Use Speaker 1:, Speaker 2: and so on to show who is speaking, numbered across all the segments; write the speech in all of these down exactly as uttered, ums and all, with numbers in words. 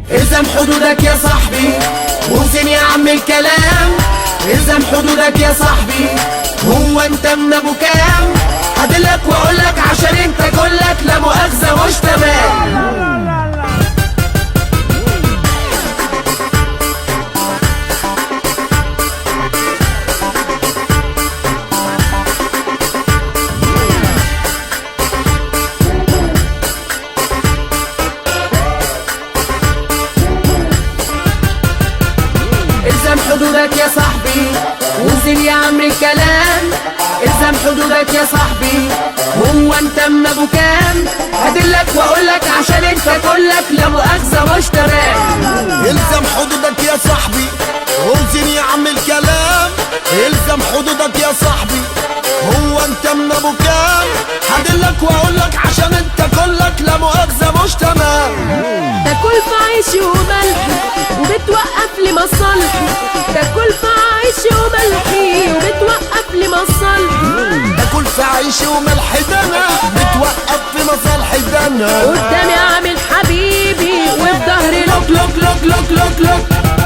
Speaker 1: الزم حدودك يا صاحبي وزن يا عم الكلام. الزم حدودك يا صاحبي، هو انت من ابو كام؟ هدلك واقولك عشان انت كلك لا مؤاخذة مش تمام. الزم حدودك يا صاحبي وزن يا عم الكلام. الزم حدودك يا صاحبي، هو انت من ابو كام؟ هدلك واقولك عشان انت كلك لا مؤاخذة مش تمام.
Speaker 2: الزم حدودك يا صاحبي وزن يا عم الكلام. الزم حدودك يا صاحبي، هو انت من ابو كام؟ هدلك واقولك عشان انت كلك لا مؤاخذة مش تمام.
Speaker 3: تاكل في عيشي وملحي وبتوقف لي مصالحي. تاكل في عيشي وملحي وبتوقف لي مصالحي.
Speaker 2: تاكل في عيشي وملحي ده انا بتوقف في مصالحي ده انا.
Speaker 3: قدامي عامل حبيبي وفي ظهري
Speaker 1: لوك لوك لوك لوك لوك لوك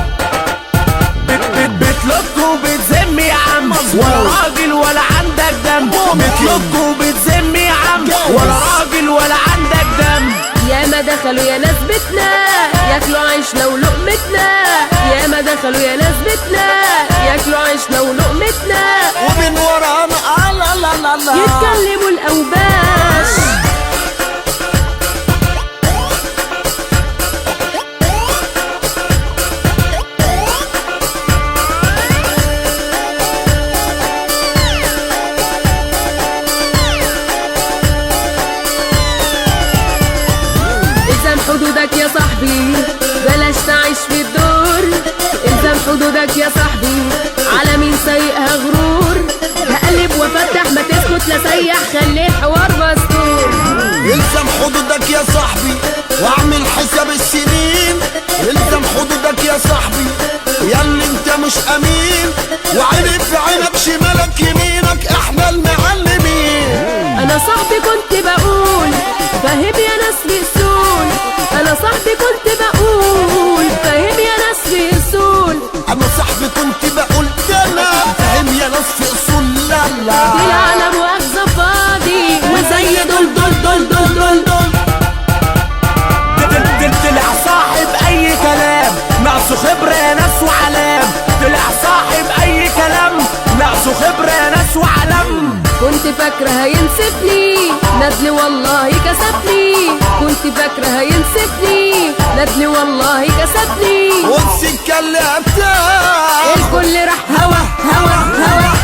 Speaker 1: بتلوك وبتذم يا عم، ولا راجل ولا عندك دم. بتلوك وبتذم يا عم، ولا راجل ولا عندك دم.
Speaker 3: يا ما دخلوا يا ناس بيتنا ياكلوا عيشنا ولقمتنا. يا ما دخلوا يا ناس بيتنا ياكلوا عيشنا ولقمتنا.
Speaker 2: ومن ورانا آه لا لا لا لا
Speaker 3: يتكلموا الاوباش. الزم حدودك يا صاحبي بلاش تعيش في الدور. الزم حدودك يا صاحبي، على مين سايقها غرور؟ هقلب وافتح ما تسكت لا سيح، خلي الحوار مستور.
Speaker 2: الزم حدودك يا صاحبي واعمل حساب السنين. الزم حدودك يا صاحبي ياللي انت مش امين، وعيني في عينك شمالك يمينك احنا المعلمين.
Speaker 3: انا صاحبي كنت بقول فاهم يا ناس في اصول. انا صاحبي كنت بقول فاهم يا ناس في اصول.
Speaker 2: انا صاحبي كنت بقول ده انا فاهم يا ناس في اصول. لا لا
Speaker 3: دي العالم واخذه فاضي وزي دول دول دول دول دول دول.
Speaker 1: طلع صاحب اي كلام ناقصه خبرة يا ناس وعلام. طلع صاحب اي كلام ناقصه خبرة يا ناس وعلام.
Speaker 3: كنت فاكرة هينسفني ندل والله كسبني. كنت فاكرة هينسفني ندل والله كسبني.
Speaker 2: والسكة اللي قبتها
Speaker 3: الكل راح هوا هوا هوا.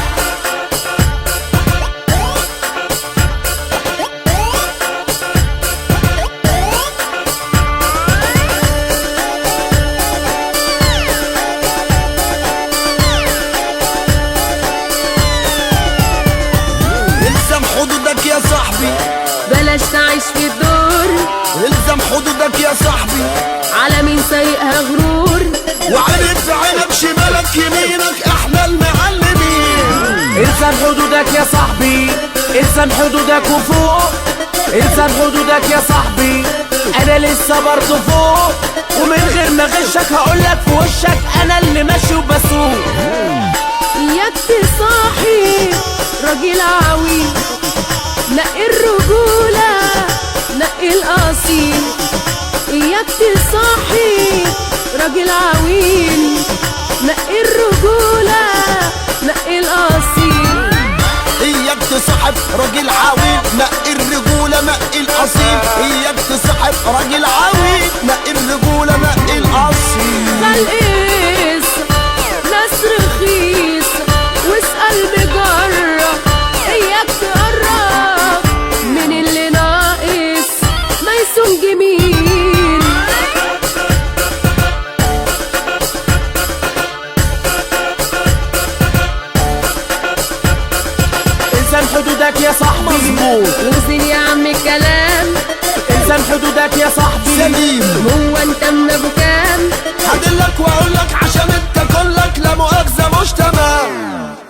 Speaker 2: الزم حدودك يا صاحبي
Speaker 3: بلاش تعيش في الدور.
Speaker 2: الزم حدودك يا صاحبي،
Speaker 3: على مين سايقها غرور؟
Speaker 2: وعيني في عينك شمالك يمينك احنا المعلمين.
Speaker 1: الزم حدودك يا صاحبي، الزم حدودك وفوق. الزم حدودك يا صاحبي، انا لسه برضه فوق. ومن غير ما اغشك هقولك في وشك انا اللي ماشي وبسوق.
Speaker 3: اياك تصاحي راجل عويل، نقي الرجولة نقي الأصيل. اياك تصاحي راجل عويل، نقي الرجولة نقي الأصيل.
Speaker 2: اياك تصاحب راجل عويل نقي الرجولة نقي الأصيل. اياك تصاحب راجل عويل نقي الرجولة نقي الأصيل.
Speaker 3: فالقيس ناس رخيص واسأل بجرة. اياك تقرب من اللي ناقص ما يسون جميل.
Speaker 1: الزم حدودك يا صاحبي مظبوط.
Speaker 3: وزن يا عم الكلام.
Speaker 1: الزم حدودك يا صاحبي
Speaker 2: سليم.
Speaker 3: هو انت من ابو كام؟
Speaker 2: هدلك واقولك عشان انت كلك لا مؤاخذة مش تمام.